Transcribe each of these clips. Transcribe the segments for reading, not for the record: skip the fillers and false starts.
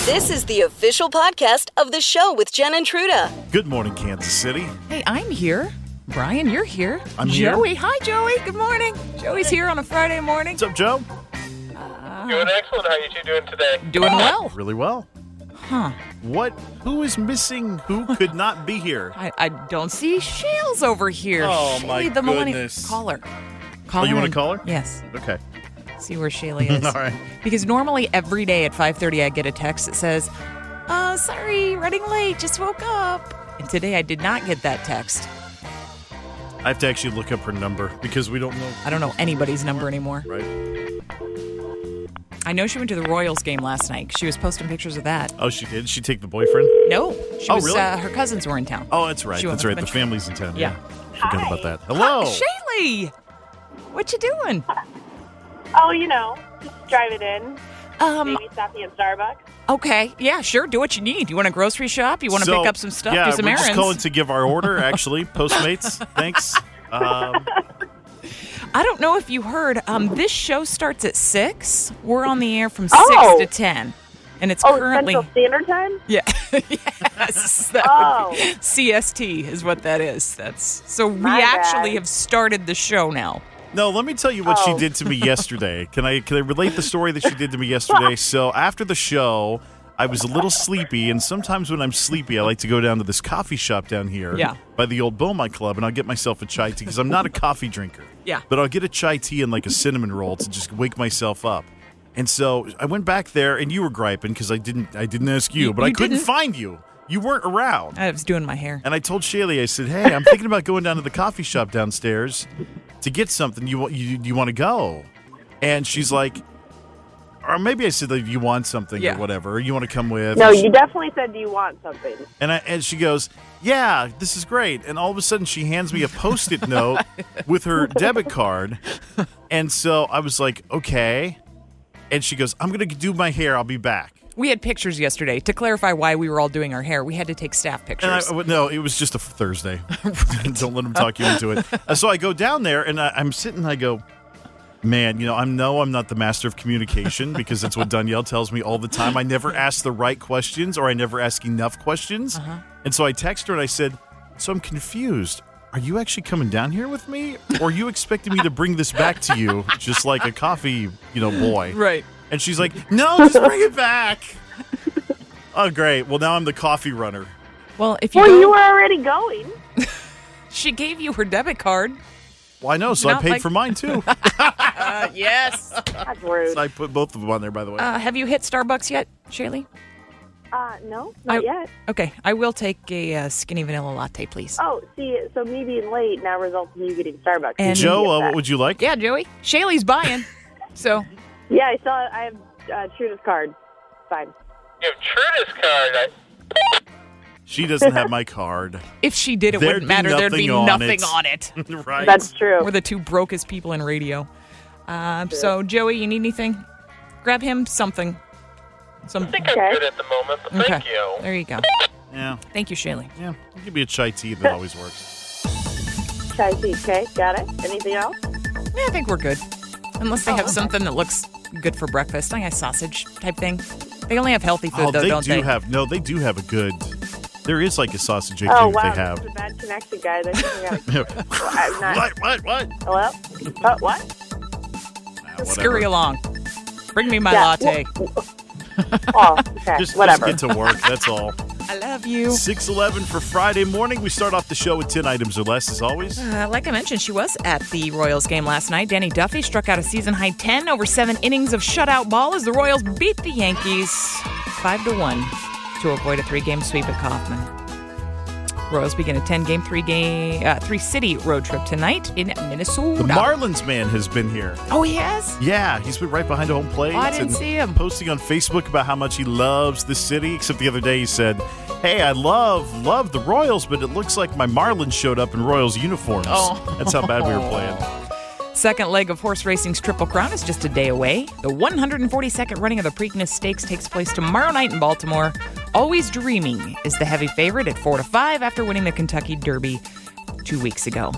This is the official podcast of The Show with Jen and Truda. Good morning, Kansas City. Hey, I'm here. Brian, you're here. I'm here. Joey, hi, Joey. Good morning. Joey's here on a Friday morning. What's up, Joe? Doing excellent. How are you two doing today? Doing well. Really well. Huh. Who is missing? Who could not be here? I don't see Shales over here. Oh, my Shaylee, the millennial- goodness. Call her. Oh, you want in. to call her? Yes. Okay. See where Shaylee is. All right. Because normally every day at 5:30 I get a text that says, sorry, running late, just woke up. And today I did not get that text. I have to actually look up her number because we don't know. I don't know anybody's number anymore. Right. I know she went to the Royals game last night. She was posting pictures of that. Oh, she did? Did she take the boyfriend? No. She was, really? her cousins were in town. Oh, that's right. She That's went right. with The a bunch family's in town. Yeah. Forgot about that. Hello. Shaylee! What you doing? Oh, just drive it in. Maybe stopping at Starbucks. Okay. Yeah, sure. Do what you need. You want to grocery shop? You want to pick up some stuff? Yeah, do some we're errands? just calling to give our order, actually. Postmates. Thanks. I don't know if you heard. This show starts at 6. We're on the air from 6 to 10. And it's currently... Central Standard Time? Yeah. Yes. That would be CST is what that is. So we actually have started the show now. No, let me tell you what she did to me yesterday. Can I relate the story that she did to me yesterday? So after the show, I was a little sleepy, and sometimes when I'm sleepy, I like to go down to this coffee shop down here by the old Beaumont Club, and I'll get myself a chai tea because I'm not a coffee drinker. Yeah. But I'll get a chai tea and like a cinnamon roll to just wake myself up. And so I went back there, and you were griping because I didn't ask you, but I couldn't find you. You weren't around. I was doing my hair. And I told Shaylee, I said, hey, I'm thinking about going down to the coffee shop downstairs to get something. You want to go? And she's like, or maybe I said that you want something or whatever. You want to come with? No, you definitely said you want something. And she goes, yeah, this is great. And all of a sudden she hands me a Post-it note with her debit card. And so I was like, okay. And she goes, I'm going to do my hair. I'll be back. We had pictures yesterday. To clarify why we were all doing our hair, we had to take staff pictures. No, it was just a Thursday. Don't let them talk you into it. So I go down there, and I'm sitting, I go, man, I'm not the master of communication because that's what Danielle tells me all the time. I never ask the right questions or I never ask enough questions. And so I text her, and I said, so I'm confused. Are you actually coming down here with me? Or are you expecting me to bring this back to you just like a coffee, boy? Right. And she's like, no, just bring it back. Oh, great. Well, now I'm the coffee runner. Well, if you you were already going. She gave you her debit card. Well, I know, so I paid for mine, too. Yes. That's rude. So I put both of them on there, by the way. Have you hit Starbucks yet, Shaylee? No, not yet. Okay, I will take a skinny vanilla latte, please. Oh, see, so me being late now results in you getting Starbucks. And Joe, what would you like? Yeah, Joey. Shaylee's buying. So. Yeah, I have Truda's card. Fine. You have Truda's card. She doesn't have my card. If she did, it There'd wouldn't matter. There'd be nothing on it. Right. That's true. We're the two brokest people in radio. So, Joey, you need anything? Grab him something. I think I'm good at the moment, but thank you. There you go. Yeah. Thank you, Shaylee. Yeah. Give me a chai tea. That always works. Chai tea, okay, got it. Anything else? Yeah, I think we're good. Unless they have something that looks good for breakfast, like a sausage type thing. They only have healthy food, though, don't they? They do have a good... There is like a sausage egg Oh, that wow, they have. this is a bad connection, guys. I think we gotta... What? Hello? What? Scurry along. Bring me my latte. Oh, okay. Just whatever. get to work, that's all. I love you. 6:11 for Friday morning. We start off the show with 10 items or less, as always. Like I mentioned, she was at the Royals game last night. Danny Duffy struck out a season-high 10 over 7 innings of shutout ball as the Royals beat the Yankees 5-1 to avoid a 3-game sweep at Kauffman. Royals begin a 10-game, 3-city road trip tonight in Minnesota. The Marlins man has been here. Oh, he has? Yeah, he's been right behind home plate. Oh, I didn't see him. Posting on Facebook about how much he loves the city, except the other day he said, hey, I love the Royals, but it looks like my Marlins showed up in Royals uniforms. Oh. That's how bad we were playing. Second leg of horse racing's Triple Crown is just a day away. The 142nd running of the Preakness Stakes takes place tomorrow night in Baltimore. Always Dreaming is the heavy favorite at 4-5 after winning the Kentucky Derby 2 weeks ago.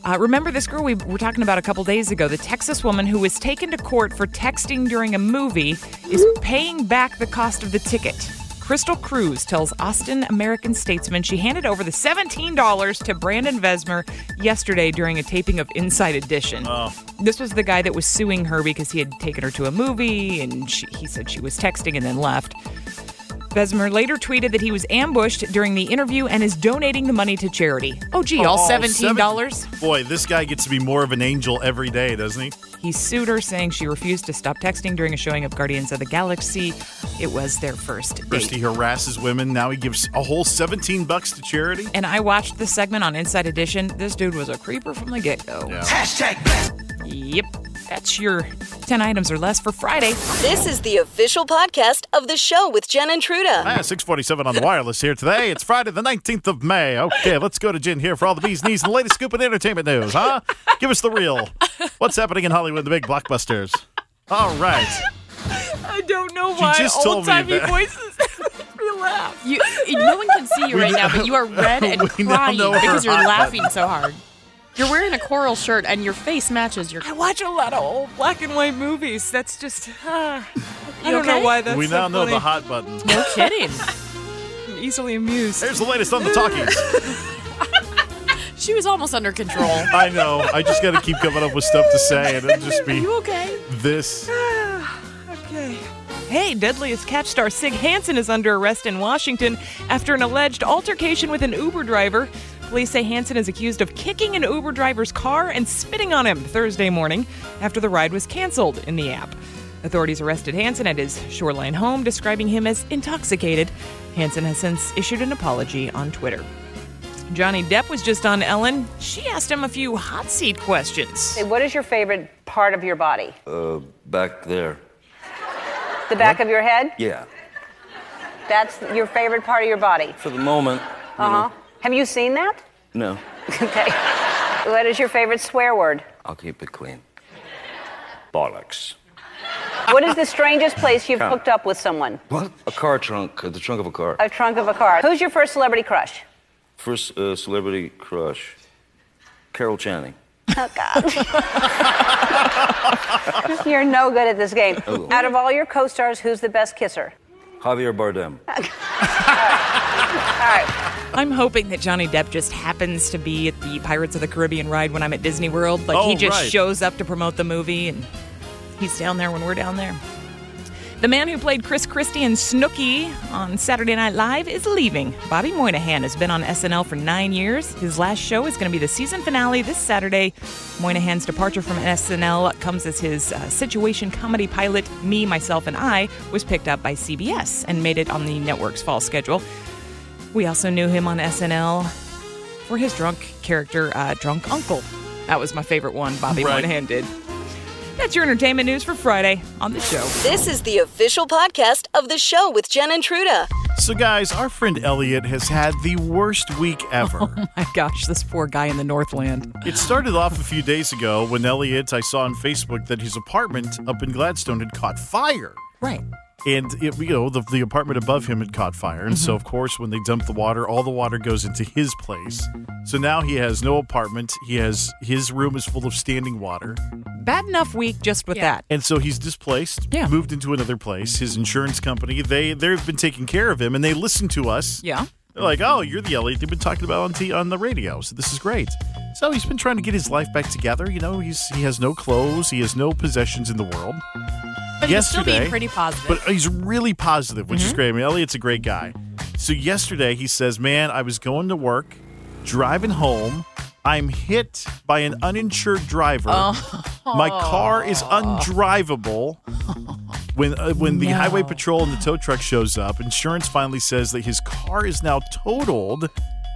Remember this girl we were talking about a couple days ago? The Texas woman who was taken to court for texting during a movie is paying back the cost of the ticket. Crystal Cruz tells Austin American-Statesman she handed over the $17 to Brandon Vesmer yesterday during a taping of Inside Edition. Oh. This was the guy that was suing her because he had taken her to a movie, and he said she was texting and then left. Vesmer later tweeted that he was ambushed during the interview and is donating the money to charity. Oh, gee, all $17? Boy, this guy gets to be more of an angel every day, doesn't he? He sued her, saying she refused to stop texting during a showing of Guardians of the Galaxy. It was their first date. First he harasses women, now he gives a whole $17 to charity? And I watched the segment on Inside Edition. This dude was a creeper from the get-go. Yeah. Yep. That's your 10 items or less for Friday. This is the official podcast of the show with Jen and Truda. 6:47 on the wireless here today. It's Friday the 19th of May. Okay, let's go to Jen here for all the bees, knees, and the latest scoop in entertainment news, huh? Give us the real. What's happening in Hollywood, the big blockbusters? All right. I don't know why old-timey voices make me laugh. No one can see you right now, but you are red and crying because you're laughing so hard. You're wearing a coral shirt, and your face matches your... I watch a lot of old black and white movies. That's just... I don't okay? know why that's We so now know funny. the hot button. No kidding. I'm easily amused. Here's the latest on the talkies. She was almost under control. I know. I just got to keep coming up with stuff to say, and it'll just be You okay? this. Okay. Hey, Deadliest Catch star Sig Hansen is under arrest in Washington after an alleged altercation with an Uber driver. Police say Hansen is accused of kicking an Uber driver's car and spitting on him Thursday morning after the ride was canceled in the app. Authorities arrested Hansen at his Shoreline home, describing him as intoxicated. Hansen has since issued an apology on Twitter. Johnny Depp was just on Ellen. She asked him a few hot seat questions. What is your favorite part of your body? Back there. The back of your head? Yeah. That's your favorite part of your body? For the moment. Uh-huh. Have you seen that? No. Okay. What is your favorite swear word? I'll keep it clean. Bollocks. What is the strangest place you've hooked up with someone? What? A car trunk. The trunk of a car. A trunk of a car. Who's your first celebrity crush? First celebrity crush. Carol Channing. Oh, God. You're no good at this game. Oh. Out of all your co-stars, who's the best kisser? Javier Bardem. All right. I'm hoping that Johnny Depp just happens to be at the Pirates of the Caribbean ride when I'm at Disney World. Like, he just shows up to promote the movie, and he's down there when we're down there. The man who played Chris Christie and Snooki on Saturday Night Live is leaving. Bobby Moynihan has been on SNL for 9 years. His last show is going to be the season finale this Saturday. Moynihan's departure from SNL comes as his situation comedy pilot, Me, Myself, and I, was picked up by CBS and made it on the network's fall schedule. We also knew him on SNL for his drunk character, Drunk Uncle. That was my favorite one Bobby Moynihan did. That's your entertainment news for Friday on the show. This is the official podcast of the show with Jen and Truda. So, guys, our friend Elliot has had the worst week ever. Oh, my gosh, this poor guy in the Northland. It started off a few days ago when Elliot, I saw on Facebook that his apartment up in Gladstone had caught fire. Right. And, the apartment above him had caught fire. And so, of course, when they dump the water, all the water goes into his place. So now he has no apartment. His room is full of standing water. Bad enough week just with that. And so he's displaced, moved into another place. His insurance company, they've been taking care of him, and they listen to us. Yeah. They're like, oh, you're the Elliot they've been talking about on the radio, so this is great. So he's been trying to get his life back together. You know, he has no clothes. He has no possessions in the world. But he's still being pretty positive. But he's really positive, which is great. I mean, Elliot's a great guy. So yesterday he says, man, I was going to work, driving home. I'm hit by an uninsured driver. My car is undrivable. When the highway patrol and the tow truck shows up, insurance finally says that his car is now totaled.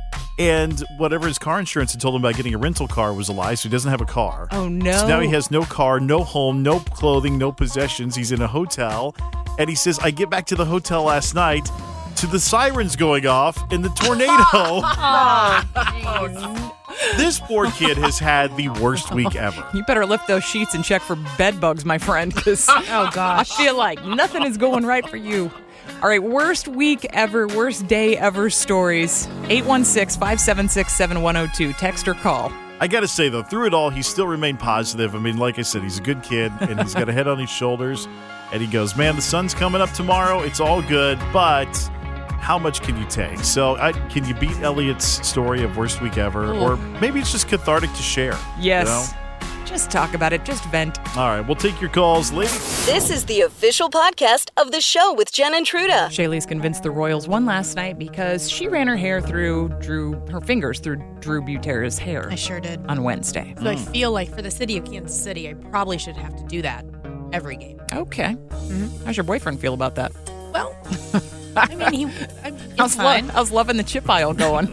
And whatever his car insurance had told him about getting a rental car was a lie, so he doesn't have a car. Oh, no. So now he has no car, no home, no clothing, no possessions. He's in a hotel. And he says, I get back to the hotel last night to the sirens going off and the tornado. This poor kid has had the worst week ever. You better lift those sheets and check for bed bugs, my friend, because oh, gosh. I feel like nothing is going right for you. All right, worst week ever, worst day ever stories. 816-576-7102. Text or call. I got to say, though, through it all, he still remained positive. I mean, like I said, he's a good kid, and he's got a head on his shoulders. And he goes, man, the sun's coming up tomorrow. It's all good, but how much can you take? So can you beat Elliot's story of worst week ever? Or maybe it's just cathartic to share. Yes. You know? Just talk about it. Just vent. All right, we'll take your calls, ladies. This is the official podcast of the show with Jen and Truda. Shaylee's convinced the Royals won last night because she ran her fingers through Drew Butera's hair. I sure did. On Wednesday. So I feel like for the city of Kansas City, I probably should have to do that every game. Okay. Mm-hmm. How's your boyfriend feel about that? Well, I mean, it's fine. I was loving the chip aisle going.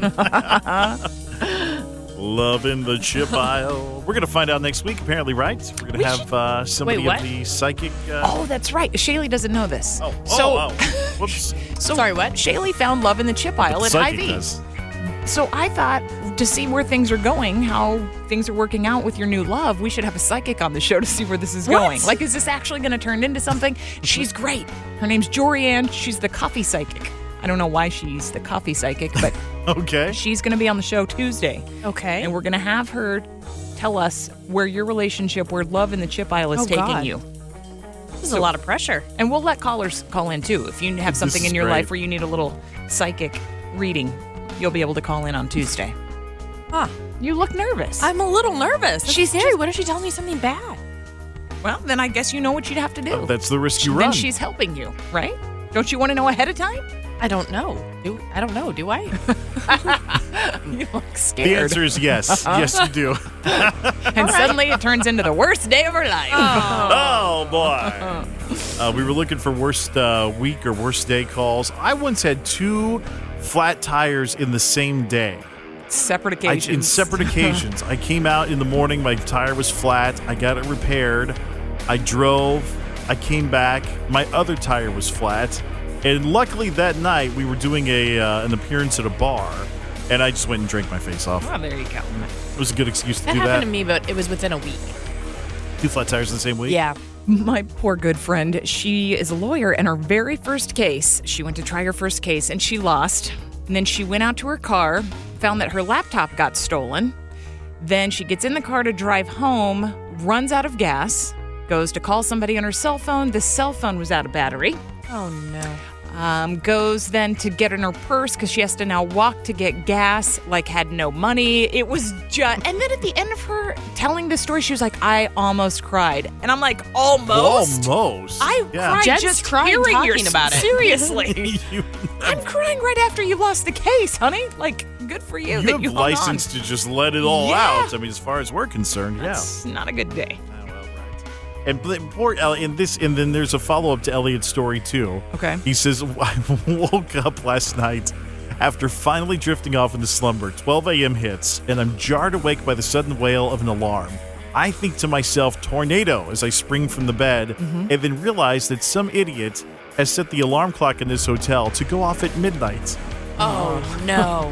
Loving the chip aisle. We're going to find out next week, apparently, right? We're going to have somebody of the psychic. Oh, that's right. Shaylee doesn't know this. Whoops. Sorry, what? Shaylee found love in the chip aisle at Hy-Vee. Does. So I thought, to see where things are going, how things are working out with your new love, we should have a psychic on the show to see where this is going. Like, is this actually going to turn into something? She's great. Her name's Jorianne. She's the coffee psychic. I don't know why she's the coffee psychic, but okay. She's going to be on the show Tuesday. Okay. And we're going to have her tell us where your relationship, where love in the chip aisle is taking you. This is a lot of pressure. And we'll let callers call in, too. If you have something in your life where you need a little psychic reading, you'll be able to call in on Tuesday. Huh. You look nervous. I'm a little nervous. She's scary. What if she tells me something bad? Well, then I guess you know what you'd have to do. That's the risk you run. Then she's helping you, right? Don't you want to know ahead of time? I don't know. I don't know. Do I? You look scared. The answer is yes. Yes, you do. And suddenly it turns into the worst day of her life. Oh boy. We were looking for worst week or worst day calls. I once had 2 flat tires in the same day. Separate occasions. In separate occasions. I came out in the morning. My tire was flat. I got it repaired. I drove. I came back. My other tire was flat. And luckily that night we were doing an appearance at a bar, and I just went and drank my face off. Oh, there you go. It was a good excuse to do that. That happened to me, but it was within a week. 2 flat tires in the same week? Yeah. My poor good friend, she is a lawyer, and her very first case, she went to try her first case, and she lost. And then she went out to her car, found that her laptop got stolen. Then she gets in the car to drive home, runs out of gas, goes to call somebody on her cell phone. The cell phone was out of battery. Oh, no. Goes then to get in her purse because she has to now walk to get gas, had no money. It was just... And then at the end of her telling the story, she was like, I almost cried. And I'm like, almost? Almost? I cried Jen's just crying hearing talking about it. Seriously. I'm crying right after you lost the case, honey. Good for you. You have license to just let it all out. I mean, as far as we're concerned, That's not a good day. And poor Elliot, and then there's a follow-up to Elliot's story, too. Okay. He says, I woke up last night after finally drifting off into slumber. 12 a.m. hits, and I'm jarred awake by the sudden wail of an alarm. I think to myself, tornado, as I spring from the bed, and then realize that some idiot has set the alarm clock in this hotel to go off at midnight. Oh, no.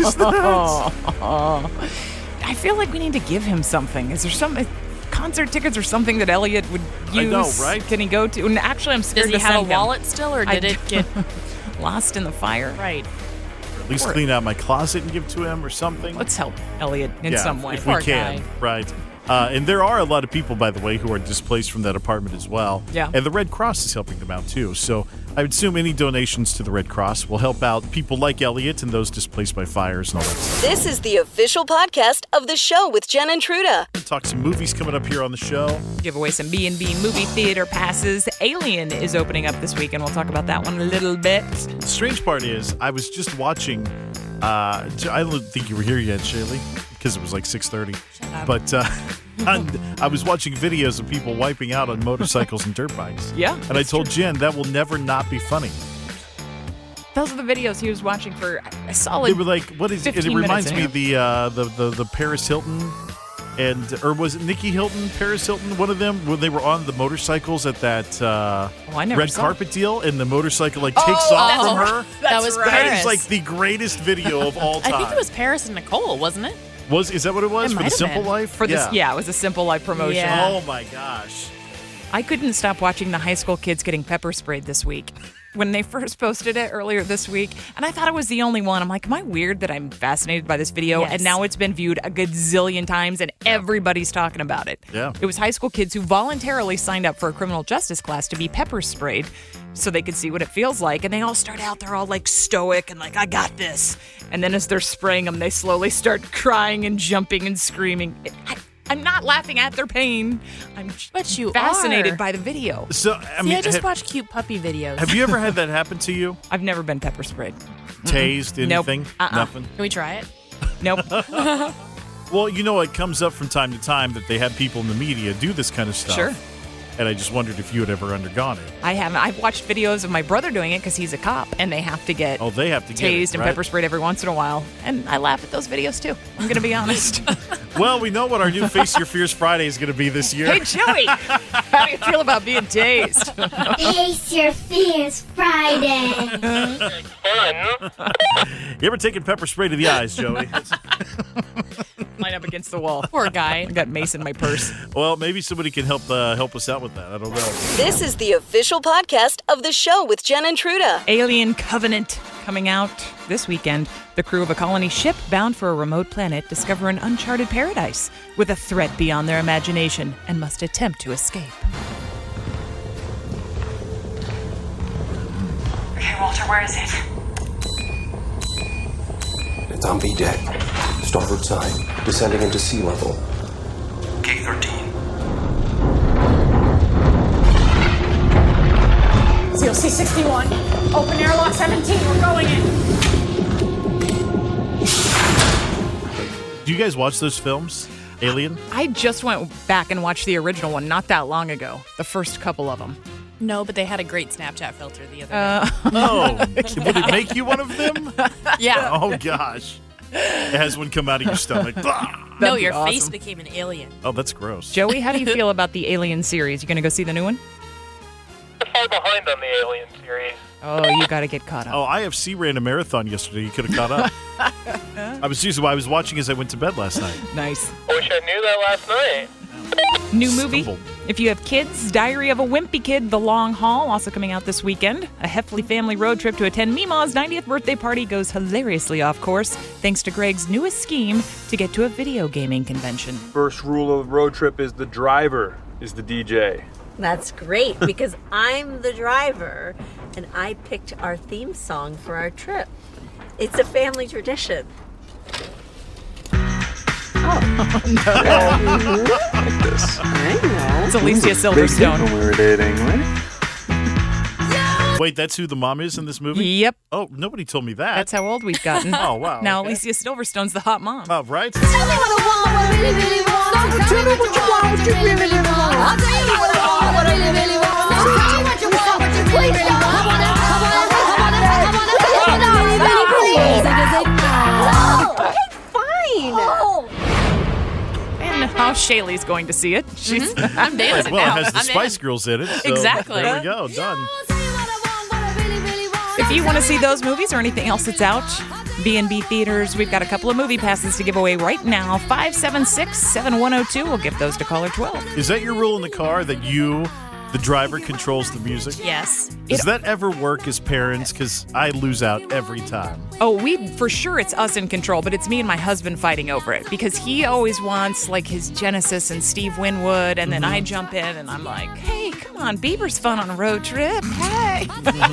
I feel like we need to give him something. Is there some... concert tickets or something that Elliot would use? I know, right? Can he go to? And actually, I'm scared to send him. Does he have a wallet still, or did it get lost in the fire? Right. Or at least clean out my closet and give to him or something. Let's help Elliot in some way. If we can. Guy. Right. And there are a lot of people, by the way, who are displaced from that apartment as well. Yeah. And the Red Cross is helping them out, too. So I would assume any donations to the Red Cross will help out people like Elliot and those displaced by fires and all that stuff. This is the official podcast of the show with Jen and Truda. Talk some movies coming up here on the show. Give away some B&B movie theater passes. Alien is opening up this week, and we'll talk about that one a little bit. The strange part is I was just watching... I don't think you were here yet, Shaylee, because it was 6:30. But I was watching videos of people wiping out on motorcycles and dirt bikes. Yeah. And I told Jen that will never not be funny. Those are the videos he was watching for a solid. They were like, what is it? It reminds me of the Paris Hilton or was it Nikki Hilton, Paris Hilton, one of them, when they were on the motorcycles at that red carpet deal, and the motorcycle takes off from her. That was That is the greatest video of all time. I think it was Paris and Nicole, wasn't it? Is that what it was? For The Simple Life? It was a Simple Life promotion. Yeah. Oh my gosh. I couldn't stop watching the high school kids getting pepper sprayed this week. when they first posted it earlier this week, and I thought I was the only one. I'm like, am I weird that I'm fascinated by this video? Yes. And now it's been viewed a gazillion times, and everybody's talking about it. Yeah. It was high school kids who voluntarily signed up for a criminal justice class to be pepper sprayed so they could see what it feels like. And they all start out, they're all like stoic and like, I got this. And then as they're spraying them, they slowly start crying and jumping and screaming. I'm not laughing at their pain. I'm fascinated by the video. So, I just watch cute puppy videos. Have you ever had that happen to you? I've never been pepper sprayed. Tased, anything? Nope. Nothing? Can we try it? Nope. Well, it comes up from time to time that they have people in the media do this kind of stuff. Sure. And I just wondered if you had ever undergone it. I haven't. I've watched videos of my brother doing it because he's a cop, and they have to get tased and pepper sprayed every once in a while. And I laugh at those videos, too. I'm going to be honest. Well, we know what our new Face Your Fears Friday is going to be this year. Hey, Joey, how do you feel about being tased? Face Your Fears Friday. You ever taken pepper spray to the eyes, Joey? Line up against the wall. Poor guy. I got mace in my purse. Well, maybe somebody can help us out with that. I don't know. This is the official podcast of the show with Jen and Truda. Alien Covenant coming out this weekend. The crew of a colony ship bound for a remote planet discover an uncharted paradise with a threat beyond their imagination and must attempt to escape. Okay, Walter, where is it? It's on B deck. Starboard side. Descending into sea level. K-13. COC-61. Open airlock 17. We're going in. Do you guys watch those films? Alien? I just went back and watched the original one not that long ago. The first couple of them. No, but they had a great Snapchat filter the other day. Oh, would it make you one of them? Yeah. Oh, gosh. It has one come out of your stomach. No, your awesome. face became an alien. Oh, that's gross. Joey, how do you feel about the Alien series? You going to go see the new one? I'm far behind on the Alien series. Oh, you got to get caught up. Oh, IFC ran a marathon yesterday. You could have caught up. I was watching as I went to bed last night. Nice. I wish I knew that last night. New movie. Stumbled. If you have kids, Diary of a Wimpy Kid, The Long Haul, also coming out this weekend. A Heffley family road trip to attend Meemaw's 90th birthday party goes hilariously off course, thanks to Greg's newest scheme to get to a video gaming convention. First rule of the road trip is the driver is the DJ. That's great, because I'm the driver, and I picked our theme song for our trip. It's a family tradition. Like this. I know. It's Alicia Silverstone. When we were dating, right? Wait, that's who the mom is in this movie? Yep. Oh, nobody told me that. That's how old we've gotten. Oh, wow. Now Okay. Alicia Silverstone's the hot mom. Oh, right? Tell me what I want, what I really, really want. Tell me what you want, what you really, really want. I'll tell you what I want, what I really, really want. Tell me what you want, what you really, really want. I want it, I want it, I want it, I want it, I want it, really, really, please. Okay, fine. Oh. And how Shaylee's going to see it. She's I'm dancing Well, now. it has the I'm Spice in. Girls in it. So Exactly. There we go. Done. If you want to see those movies or anything else that's out, B&B Theaters, we've got a couple of movie passes to give away right now. 576-7102. We'll give those to caller 12. Is that your rule in the car, that you, the driver, controls the music? Yes. Does that ever work as parents? Because I lose out every time. Oh, for sure it's us in control, but it's me and my husband fighting over it because he always wants like his Genesis and Steve Winwood, and then I jump in and I'm like, hey, come on, Bieber's fun on a road trip. Hey.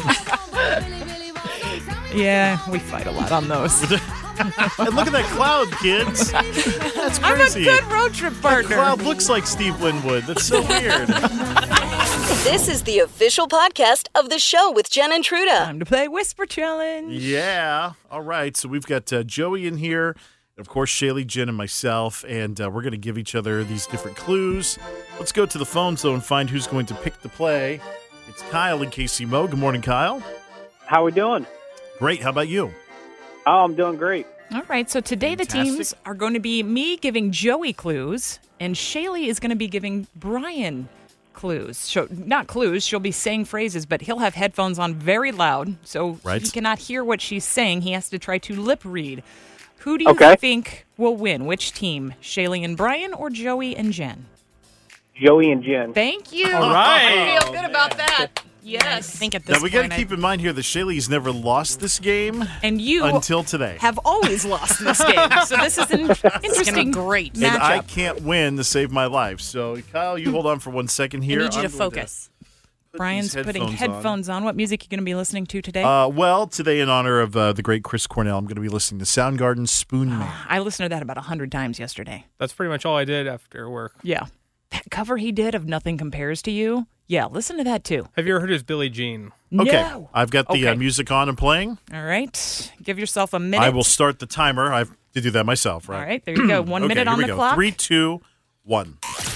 Yeah, we fight a lot on those. And look at that cloud, kids. That's I'm a crazy. good road trip partner. That cloud looks like Steve Winwood. That's so weird. This is the official podcast of the show with Jen and Truda. Time to play Whisper Challenge. Yeah. All right. So we've got Joey in here, of course, Shaylee, Jen, and myself, and we're going to give each other these different clues. Let's go to the phones, though, and find who's going to pick the play. It's Kyle in KC-Mo. Good morning, Kyle. How we doing? Great. How about you? Oh, I'm doing great. All right, so today the teams are going to be me giving Joey clues, and Shaylee is going to be giving Brian clues. So, not clues, she'll be saying phrases, but he'll have headphones on very loud, so he cannot hear what she's saying. He has to try to lip read. Who do you think will win? Which team? Shaylee and Brian or Joey and Jen? Joey and Jen. Thank you. All right. I feel good about that. Yes. I think at this now, we got to keep in mind here that Shaylee's never lost this game and you until today. Have always lost this game. So this is an interesting, great matchup. And I can't win to save my life. So, Kyle, you hold on for 1 second here. I need you to focus. Brian's putting headphones on. What music are you going to be listening to today? Well, today in honor of the great Chris Cornell, I'm going to be listening to Soundgarden Spoon Man. I listened to that about 100 times yesterday. That's pretty much all I did after work. Yeah. That cover he did of Nothing Compares to You, yeah, listen to that too. Have you ever heard his Billie Jean? Okay, No. I've got the music on and playing. All right, give yourself a minute. I will start the timer. I have to do that myself, right? All right, there you go. 1 minute on the clock. 3, 2, 1.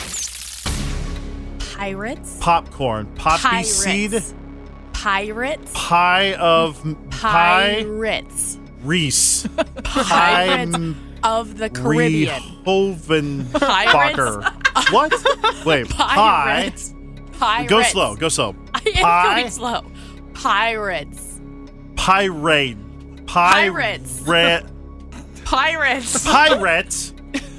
Pirates. Popcorn. Poppy seed. Pirates. Pie of... Pirates. Reese. Pirates of the Caribbean. Hovenbacher. What? Wait. Pirates. Pirates. Go slow. Go slow. I am going slow. Pirates. Pirate. Pirates. Pirates. Pirates.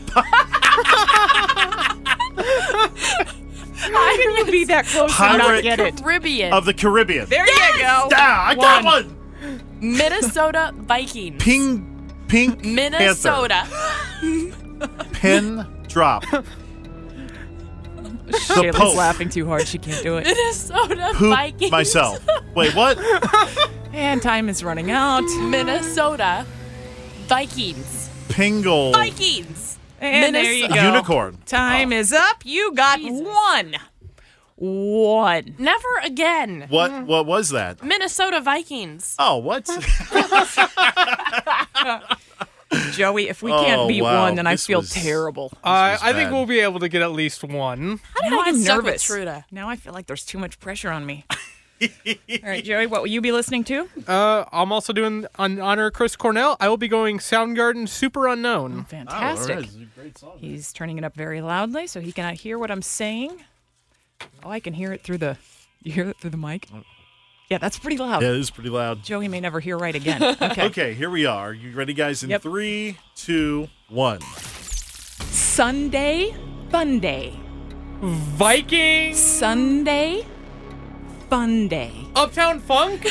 How can you be that close and not get it? Caribbean. Of the Caribbean. There you go. I got one. Minnesota Vikings. Pink Minnesota. Pin drop. Shayla's laughing too hard. She can't do it. Minnesota Poop Vikings. myself. Wait, what? And time is running out. Minnesota Vikings. Pingle. Vikings. And there you go. Unicorn. Time is up. You got one. Never again. What was that? Minnesota Vikings. Oh, what? Joey, if we can't beat one, then I feel was terrible. I think we'll be able to get at least one. Now I'm nervous. Now I feel like there's too much pressure on me. All right, Joey, what will you be listening to? I'm also doing, on honor of Chris Cornell, I will be going Soundgarden Super Unknown. Fantastic. Oh, this is a great song. He's turning it up very loudly so he cannot hear what I'm saying. Oh, I can hear it through the... You hear it through the mic? Yeah, that's pretty loud. Yeah, it is pretty loud. Joey may never hear right again. Okay. Okay, here we are. You ready, guys? In 3, 2, 1. Sunday Fun Day. Vikings. Sunday Fun Day. Uptown Funk.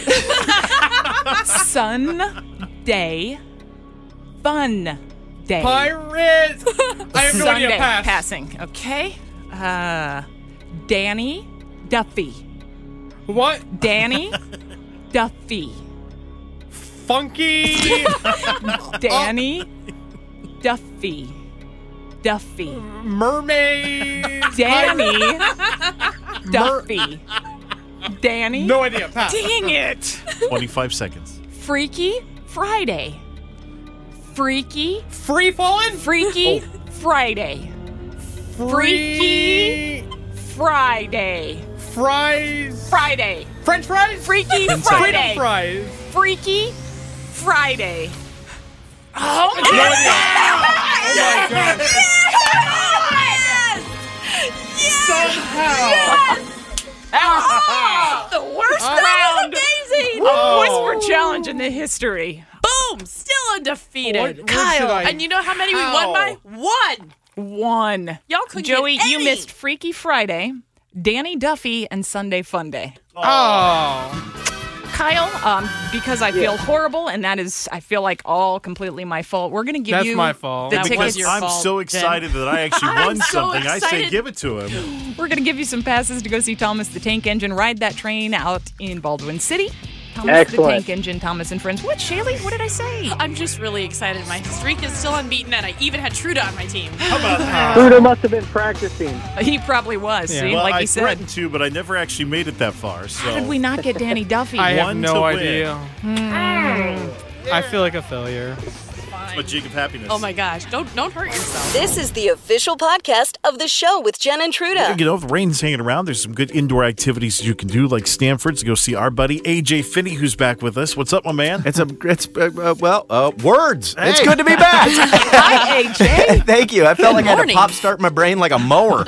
Sunday Fun Day. Pirates. I have no idea. Pass. Passing. Okay. Danny Duffy. What? Danny Duffy. Funky. Danny Duffy. Duffy. Mermaid. Danny Duffy. Danny. No idea. Pass. Dang it. 25 seconds. Freaky Friday. Freaky. Free Fallen. Freaky Friday. Freaky Friday. Fries. Friday. French fries. Freaky Freedom Friday. fries. Freaky Friday. Oh my No God. idea. Oh my God. Yes! Somehow. Yes! The worst round. Amazing. Of Whisper Challenge in the history. Boom. Still undefeated. What Kyle. should I- And you know how many we won by? One. Y'all couldn't Joey, get any. you missed Freaky Friday, Danny Duffy, and Sunday Fun Day. Oh. Kyle, because I feel horrible, and that is, I feel like, all completely my fault. We're going to give That's you my fault. the That was tickets. your I'm fault, so Jen. excited that I actually won so something. I say excited. give it to him. We're going to give you some passes to go see Thomas the Tank Engine ride that train out in Baldwin City. Thomas Excellent. the Tank Engine, Thomas and Friends. What, Shaylee? What did I say? I'm just really excited. My streak is still unbeaten, and I even had Truda on my team. How about that? Truda must have been practicing. He probably was, Yeah. see, Well, like I you said. threatened to, but I never actually made it that far. So. How did we not get Danny Duffy? I have One no to win. idea. I feel like a failure. It's my jig of happiness. Oh my gosh. Don't hurt yourself. This is the official podcast of the show with Jen and Truda. You know, if the rain's hanging around, there's some good indoor activities you can do, like Stanford's, to go see our buddy AJ Finney, who's back with us. What's up, my man? It's words. Hey. It's good to be back. Hi, AJ. Thank you. I felt like I had to morning. pop start my brain like a mower.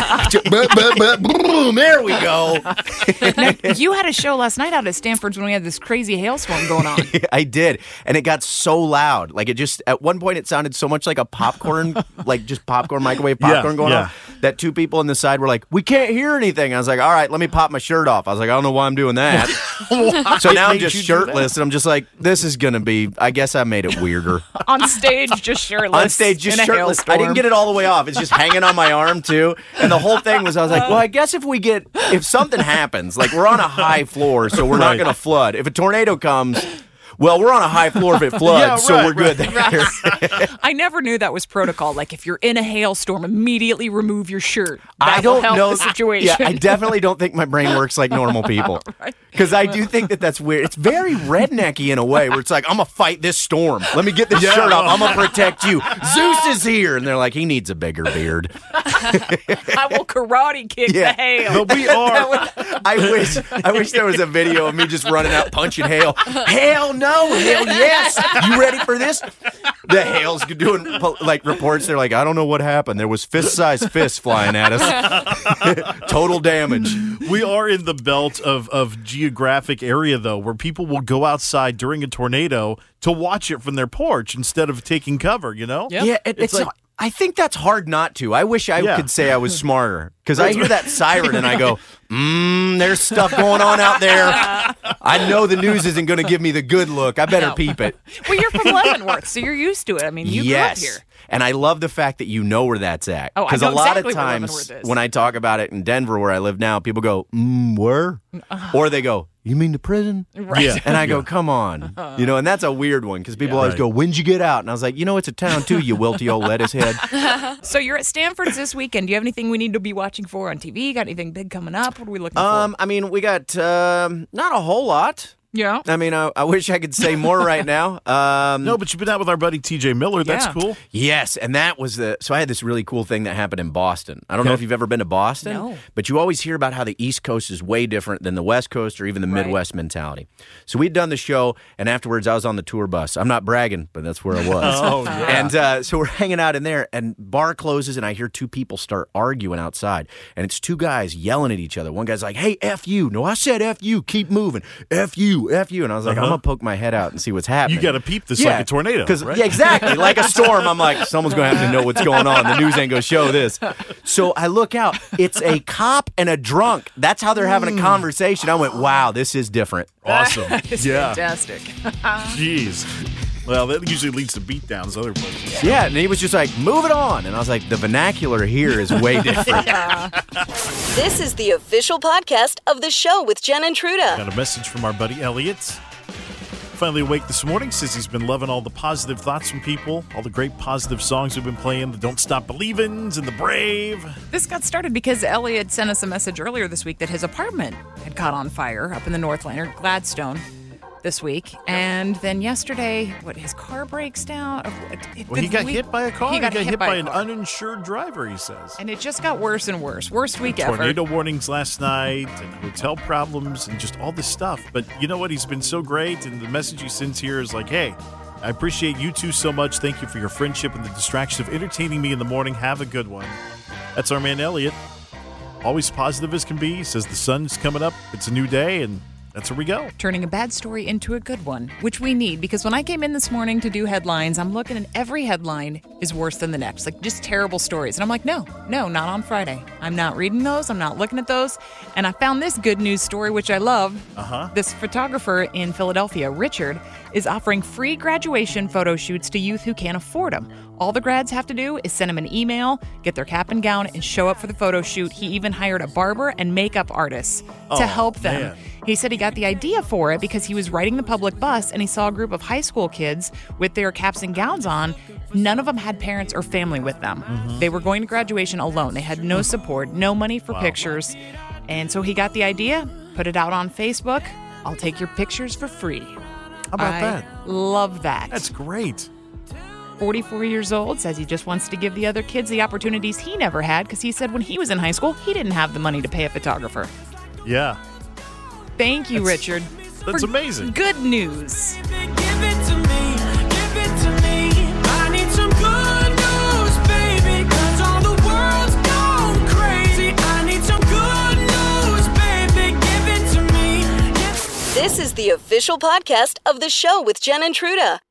Boom, there we go. You had a show last night out at Stanford's when we had this crazy hailstorm going on. I did, and it got so loud, like it just, at one point, it sounded so much like a popcorn, like just popcorn, microwave popcorn going on, that two people on the side were like, we can't hear anything. I was like, all right, let me pop my shirt off. I was like, I don't know why I'm doing that. So now I'm just shirtless, and I'm just like, this is going to be, I guess I made it weirder. On stage, just shirtless. On stage, just shirtless. I didn't get it all the way off. It's just hanging on my arm, too. And the whole thing was, I was like, well, I guess if something happens, like we're on a high floor, so we're not going to flood. If a tornado comes, well, we're on a high floor if it floods, so we're good there. I never knew that was protocol. Like, if you're in a hailstorm, immediately remove your shirt. I don't know the situation. I definitely don't think my brain works like normal people. Because I do think that's weird. It's very rednecky in a way, where it's like, I'm going to fight this storm. Let me get this shirt off. I'm going to protect you. Zeus is here. And they're like, he needs a bigger beard. I will karate kick the hail. But we are. I wish there was a video of me just running out punching hail. Hail no. Hail yes. You ready for this? The hail's doing like reports. They're like, I don't know what happened. There was fist-sized fists flying at us. Total damage. We are in the belt of geographic area, though, where people will go outside during a tornado to watch it from their porch instead of taking cover, you know? Yeah, it's like, I think that's hard not to. I wish I could say I was smarter, because I hear that siren and I go, there's stuff going on out there. I know the news isn't going to give me the good look. I better peep it. Well, you're from Leavenworth, so you're used to it. I mean, you grew up here. And I love the fact that you know where that's at. Oh, I know Because a lot exactly of times when I talk about it in Denver, where I live now, people go, where? Or they go, you mean the prison? Right. Yeah. And I go, come on. You know, and that's a weird one, because people always go, when'd you get out? And I was like, it's a town too, you wilty old lettuce head. So you're at Stanford's this weekend. Do you have anything we need to be watching for on TV? Got anything big coming up? What are we looking for? I mean, we got not a whole lot. Yeah. I mean, I wish I could say more right now. No, but you've been out with our buddy TJ Miller. That's cool. Yes, and that was so I had this really cool thing that happened in Boston. I don't know if you've ever been to Boston, but you always hear about how the East Coast is way different than the West Coast or even the Midwest mentality. So we'd done the show, and afterwards I was on the tour bus. I'm not bragging, but that's where I was. Oh, yeah. And so we're hanging out in there, and bar closes, and I hear two people start arguing outside, and it's two guys yelling at each other. One guy's like, hey, F you. No, I said F you. Keep moving. F you. F you. And I was like, I'm going to poke my head out and see what's happening. You got to peep this like a tornado, right? Yeah, exactly. Like a storm. I'm like, someone's going to have to know what's going on. The news ain't going to show this. So I look out. It's a cop and a drunk. That's how they're having a conversation. I went, wow, this is different. Awesome. That is fantastic. Jeez. Well, that usually leads to beatdowns other places. Yeah, and he was just like, move it on. And I was like, the vernacular here is way different. This is the official podcast of the show with Jen and Truda. Got a message from our buddy Elliot. Finally awake this morning, says he's been loving all the positive thoughts from people, all the great positive songs we've been playing, the Don't Stop Believins and the Brave. This got started because Elliot sent us a message earlier this week that his apartment had caught on fire up in the Northland, or Gladstone, this week. And then yesterday, his car breaks down? He got hit by a car? He got hit by an car. uninsured driver, he says. And it just got worse and worse. Worst week ever. Tornado warnings last night, and hotel problems, and just all this stuff. But you know what? He's been so great, and the message he sends here is like, hey, I appreciate you two so much. Thank you for your friendship and the distraction of entertaining me in the morning. Have a good one. That's our man, Elliot. Always positive as can be. He says the sun's coming up. It's a new day, and that's where we go. Turning a bad story into a good one, which we need, because when I came in this morning to do headlines, I'm looking and every headline is worse than the next, like just terrible stories. And I'm like, no, not on Friday. I'm not reading those. I'm not looking at those. And I found this good news story, which I love. This photographer in Philadelphia, Richard, is offering free graduation photo shoots to youth who can't afford them. All the grads have to do is send him an email, get their cap and gown, and show up for the photo shoot. He even hired a barber and makeup artist to help them. Man. He said he got the idea for it because he was riding the public bus and he saw a group of high school kids with their caps and gowns on. None of them had parents or family with them. They were going to graduation alone. They had no support, no money for pictures. And so he got the idea, put it out on Facebook. I'll take your pictures for free. How about that? Love that. That's great. 44 years old, says he just wants to give the other kids the opportunities he never had, because he said when he was in high school, he didn't have the money to pay a photographer. Yeah. Thank you, Richard. That's amazing. Good news. This is the official podcast of the show with Jen and Truda.